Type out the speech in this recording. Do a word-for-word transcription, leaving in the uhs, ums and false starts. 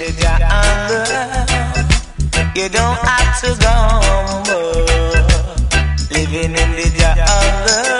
the jungle. You don't have to go, living in the jungle.